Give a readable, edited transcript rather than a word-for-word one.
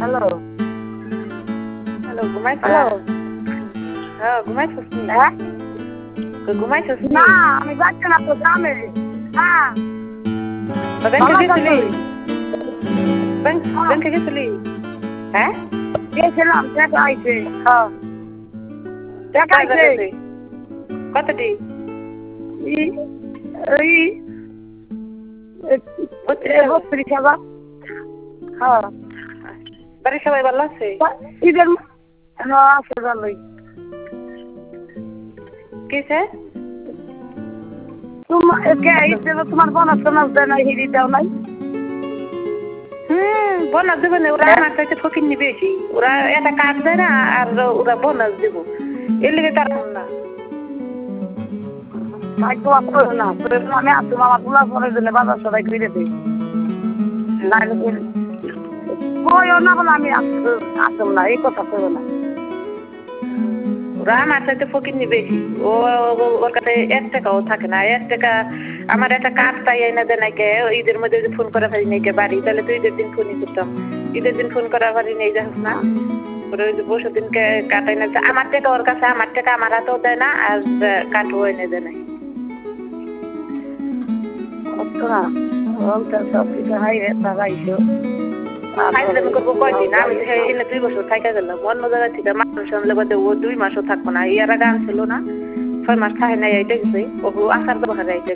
hello hello ঘুমাইছ hello হ্যাঁ ঘুমাইছস নি হ্যাঁ ঘুমাইছস নি না আমি যাচ্ছি না তো গ্রামে হ্যাঁ ব্যাংকে ভালো গেছিলি থাকবি ব্যাংকে গেছিলি হ্যাঁ গেছিলাম টাকা আইছে হ্যাঁ টাকা কয় আইছে টাকা কতটি এই এই বত্রিশ হাজার হ্যাঁ বাড়ির সবাই ভালো আছে ঈদের হ্যাঁ আছে ভালোই কিসে তোমার বোনাস টোনাস দেয় নাই হিরি দেও নাই বোনাস দেবে না ওরা আমার কাছে ফকির নিবে বেশি ওরা একটা কাজ দেয় না আর ওরা বোনাস দেবো এর লেগে তার না ভাই তো না আমি আসুন আমার গুলা পরে দিলে বাজার সবাই ফিরে দিই বইও না বলে আমি আসুন না এই কথা করবো না ওরা আমার সাথে ফকির নিবে বেশি ওর কাছে 1 টাকাও থাকে না 1 টাকা আমার একটা কাজ তাই এনে দেয় নাকি ঈদের মধ্যে যদি ফোন করা পারি নাকি বাড়ি তাহলে তো ঈদের দিন ফোনই করতাম ঈদের দিন ফোন করা পারি নেই যাস না ওরা ওই যে বসে দিনকে কাটাই না আমার টাকা ওর কাছে আমার টাকা আমার হাতেও দেয় না আর কাটও এনে দেয় না সব কিছু হাই রে তারাইছো আমি করবো কয়দিন আমি এনে 2 বছর থাকা গেলাম অন্য জায়গা থেকে মানুষ আনলে বলতে ও 2 মাসও থাকবো না এর আগে আনছিল না 6 মাস থাকে না এইটা গেছে ও আসার ব্যবহার